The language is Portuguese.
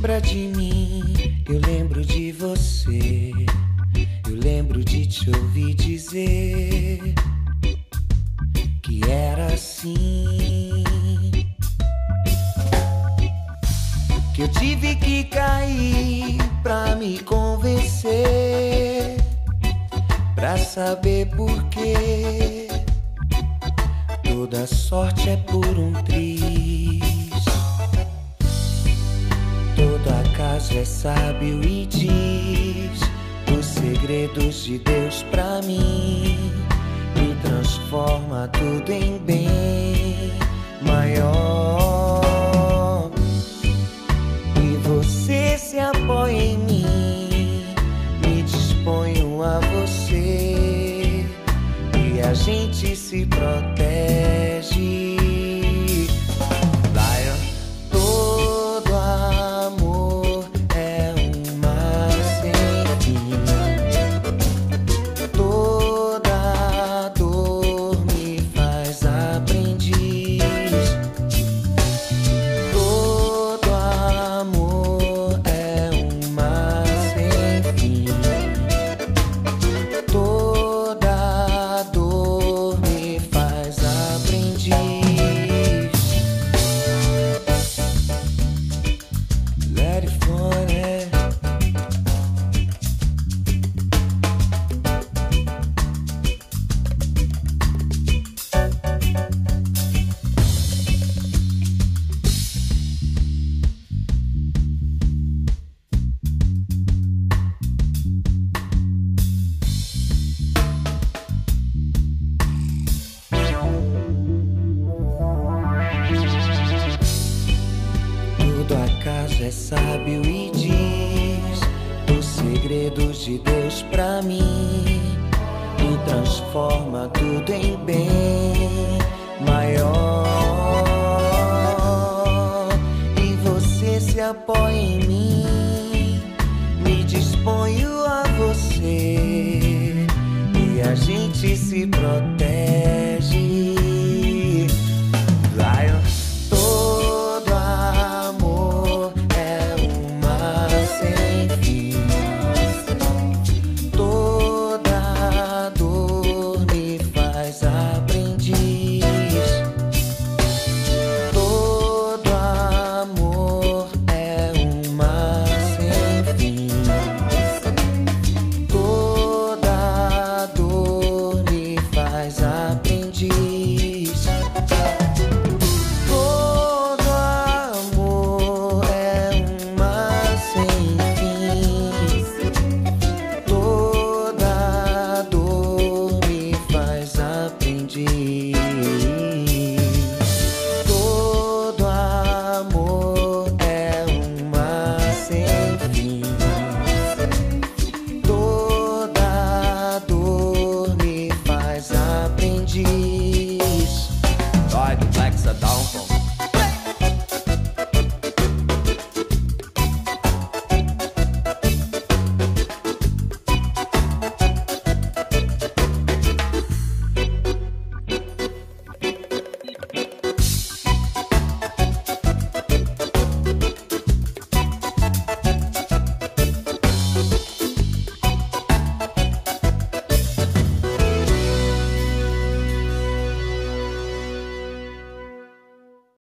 lembra de mim, eu lembro de você. Eu lembro de te ouvir dizer que era assim, que eu tive que cair pra me convencer, pra saber por quê. Toda sorte é por um triz, todo acaso é sábio e diz os segredos de Deus pra mim, e transforma tudo em bem maior. E você se apoia em mim, me disponho a você, e a gente se protege. Todo amor é um mar sem fim, toda dor me faz aprendiz. Todo amor é um mar sem fim, toda dor me faz aprendiz. Let it flow, né? Todo acaso é sábio e diz os segredos de Deus pra mim, e transforma tudo em bem maior. E você se apoia